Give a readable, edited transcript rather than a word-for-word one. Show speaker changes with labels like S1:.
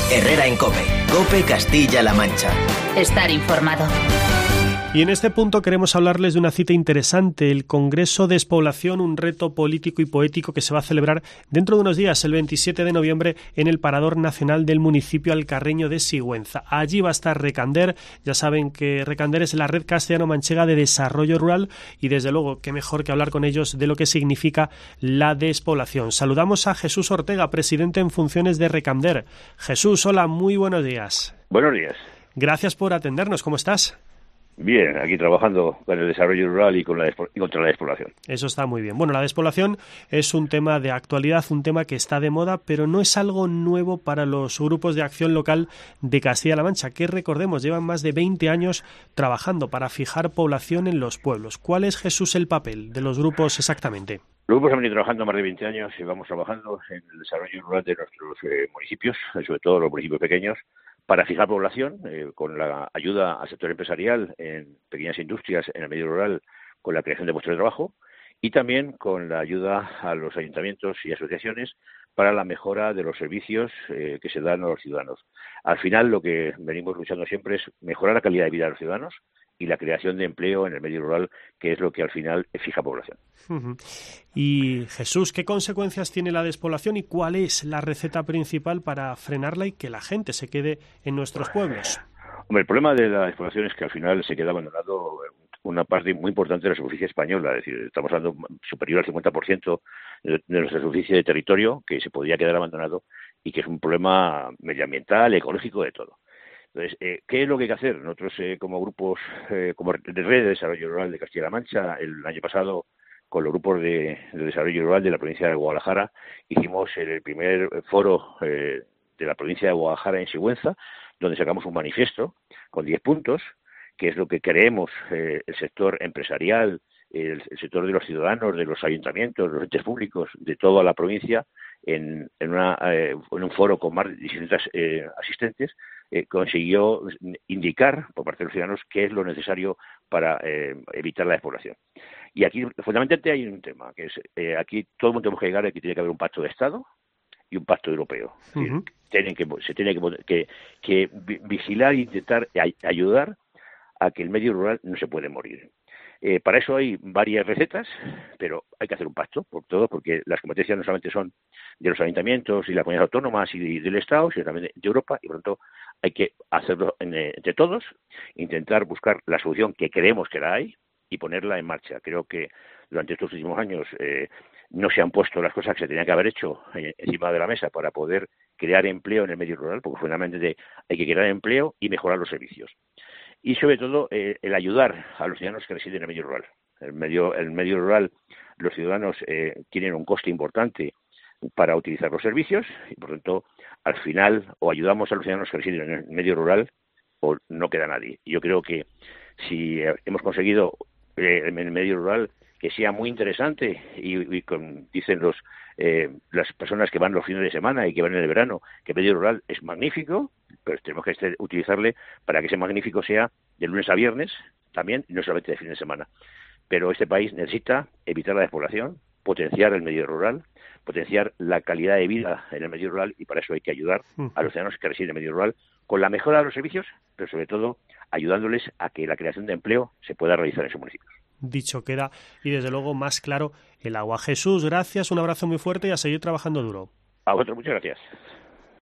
S1: Herrera en COPE. COPE Castilla-La Mancha.
S2: Estar informado.
S3: Y en este punto queremos hablarles de una cita interesante, el Congreso Despoblación, un reto político y poético que se va a celebrar dentro de unos días, el 27 de noviembre, en el Parador Nacional del municipio alcarreño de Sigüenza. Allí va a estar Recander. Ya saben que Recander es la Red Castellano-Manchega de Desarrollo Rural y desde luego qué mejor que hablar con ellos de lo que significa la despoblación. Saludamos a Jesús Ortega, presidente en funciones de Recander. Jesús, hola, muy buenos días.
S4: Buenos días.
S3: Gracias por atendernos, ¿cómo estás?
S4: Bien, aquí trabajando con el desarrollo rural y contra la despoblación.
S3: Eso está muy bien. Bueno, la despoblación es un tema de actualidad, un tema que está de moda, pero no es algo nuevo para los grupos de acción local de Castilla-La Mancha, que recordemos, llevan más de 20 años trabajando para fijar población en los pueblos. ¿Cuál es, Jesús, el papel de los grupos exactamente?
S4: Los grupos han venido trabajando más de 20 años y vamos trabajando en el desarrollo rural de nuestros municipios, sobre todo los municipios pequeños, para fijar población, con la ayuda al sector empresarial en pequeñas industrias en el medio rural, con la creación de puestos de trabajo, y también con la ayuda a los ayuntamientos y asociaciones para la mejora de los servicios que se dan a los ciudadanos. Al final, lo que venimos luchando siempre es mejorar la calidad de vida de los ciudadanos y la creación de empleo en el medio rural, que es lo que al final fija población.
S3: Y Jesús, ¿qué consecuencias tiene la despoblación y cuál es la receta principal para frenarla y que la gente se quede en nuestros pueblos?
S4: Hombre, el problema de la despoblación es que al final se queda abandonado una parte muy importante de la superficie española, es decir, estamos hablando superior al 50% de nuestra superficie de territorio que se podría quedar abandonado y que es un problema medioambiental, ecológico, de todo. Entonces, ¿qué es lo que hay que hacer? Nosotros, como grupos, como Red de Desarrollo Rural de Castilla-La Mancha, el año pasado, con los grupos de desarrollo rural de la provincia de Guadalajara, hicimos el primer foro de la provincia de Guadalajara en Sigüenza, donde sacamos un manifiesto con 10 puntos, que es lo que creemos el sector empresarial, el sector de los ciudadanos, de los ayuntamientos, los entes públicos de toda la provincia, en un foro con más de 600 asistentes, consiguió indicar por parte de los ciudadanos qué es lo necesario para evitar la despoblación. Y aquí, fundamentalmente, hay un tema, que es aquí todo el mundo tenemos que llegar a que tiene que haber un pacto de Estado y un pacto europeo. Uh-huh. Se tiene que vigilar e intentar ayudar a que el medio rural no se puede morir. Para eso hay varias recetas, pero hay que hacer un pacto por todo, porque las competencias no solamente son de los ayuntamientos y las comunidades autónomas y del Estado, sino también de Europa, y por lo tanto hay que hacerlo entre todos, intentar buscar la solución que creemos que la hay y ponerla en marcha. Creo que durante estos últimos años no se han puesto las cosas que se tenían que haber hecho encima de la mesa para poder crear empleo en el medio rural, porque fundamentalmente hay que crear empleo y mejorar los servicios. Y sobre todo el ayudar a los ciudadanos que residen en el medio rural. El medio rural, los ciudadanos tienen un coste importante para utilizar los servicios y por lo tanto al final o ayudamos a los ciudadanos que residen en el medio rural o no queda nadie. Yo creo que si hemos conseguido en el medio rural que sea muy interesante y dicen las personas que van los fines de semana y que van en el verano que el medio rural es magnífico, pero tenemos que utilizarle para que ese magnífico sea de lunes a viernes también y no solamente de fin de semana. Pero este país necesita evitar la despoblación, potenciar el medio rural, potenciar la calidad de vida en el medio rural y para eso hay que ayudar a los ciudadanos que residen en el medio rural con la mejora de los servicios, pero sobre todo ayudándoles a que la creación de empleo se pueda realizar en sus municipios.
S3: Dicho queda y desde luego más claro el agua. Jesús, gracias, un abrazo muy fuerte y a seguir trabajando duro.
S4: A vosotros, muchas gracias.